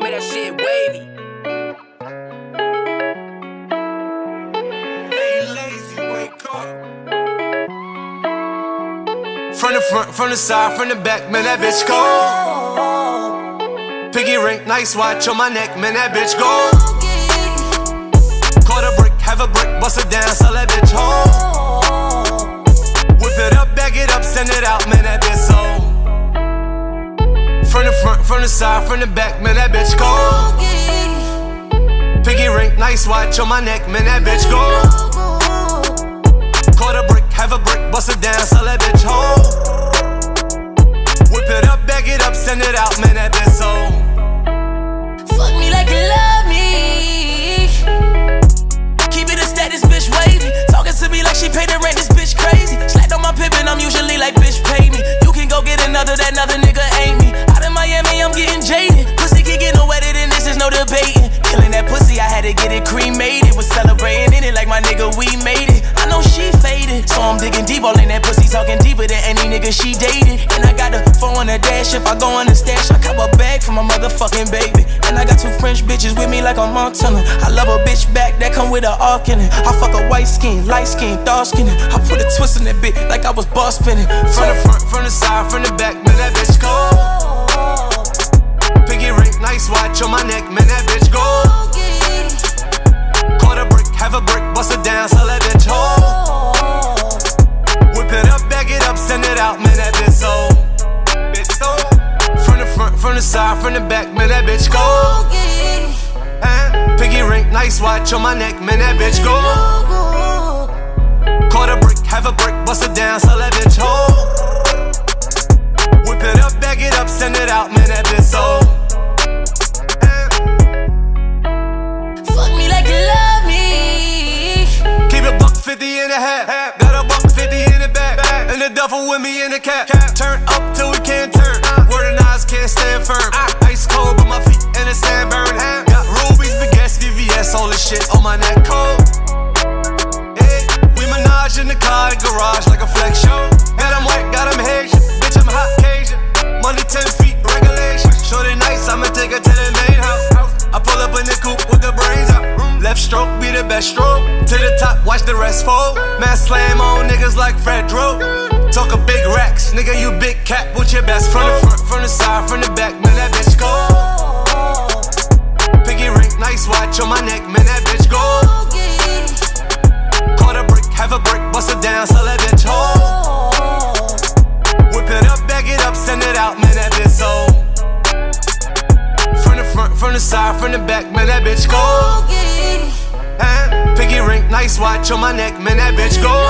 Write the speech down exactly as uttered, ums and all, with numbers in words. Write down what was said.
With that shit wavy. Hey, lazy, wake up. From the front, from the side, from the back, man, that bitch go. Piggy ring, nice watch on my neck, man, that bitch go. Caught a brick, have a brick, bust it down, sell that bitch home. Whip it up, bag it up, send it out, man, that bitch sold. From the front, from the side, from the back, man, that bitch go. Piggy ring, nice watch on my neck, man, that bitch go. Caught a brick, have a brick, bust it down, sell that bitch home. Whip it up, bag it up, send it out, man, that bitch sold. Fuck me like you love me. Keep it a status, bitch wavy. Talking to me like she paid the rent, this bitch crazy. Slapped on my pippin', I'm usually like, bitch pay me. You can go get another, that another nigga ain't me. Out in Miami, I'm getting jaded. Pussy can get no wetter than this, there's no debating. Killing that pussy, I had to get it cremated. Was celebrating in it like my nigga, we made it. I know she faded, so I'm digging deep. All in that pussy, talking deeper than any nigga she dated. And I got a phone on the dash, if I go on the stash, I cop a bag for my motherfucking baby. And I got two French bitches with me like a Montana. I love a bitch back that come with a arc in it. I fuck a white skin, light skin, dark skin. I put a twist in that bitch like I was boss spinning. From the front, from the side, from the back, man, that bitch go. Piggy ring, nice watch on my neck, man, that bitch go. Caught a brick, have a brick, bust it down, sell that bitch home. Whip it up, bag it up, send it out, man, that bitch sold. Bitch sold. From the front, from the side, from the back, man, that bitch go. Uh, Piggy ring, nice watch on my neck, man, that bitch go. Caught a brick, have a brick, bust it down, sell that bitch home. Whip it up, bag it up, send it out, man, that bitch sold. Fuck me like you love me. Keep a buck fifty in the hat, got a buck fifty in the back, and the duffel with me in the cap. Turn up till we can't turn. Word and eyes can't stand firm. Ice cold, but my feet in the sand burn. Got rubies, baguettes, V V S, all this shit on my neck cold. Hey, we Minaj in the car, garage like a flex show. Got 'em white, got 'em Haitian, bitch I'm hot Cajun. Money ten feet, regulation. Shorty nice, I'ma take her to the main house. I pull up in the coupe with the brains out. Left stroke be the best stroke. To the top, watch the rest fold. Man slam on niggas like Fred Dro. Talk a big racks, nigga you big cat with your best. From the front, from the side, from the back, man that bitch go. Piggy ring, nice watch on my neck, man that bitch go. Caught a brick, have a brick, bust it down, sell that bitch home. Whip it up, bag it up, send it out, man that bitch sold. From the front, from the side, from the back, man that bitch go. Uh, Piggy ring, nice watch on my neck, man that bitch go.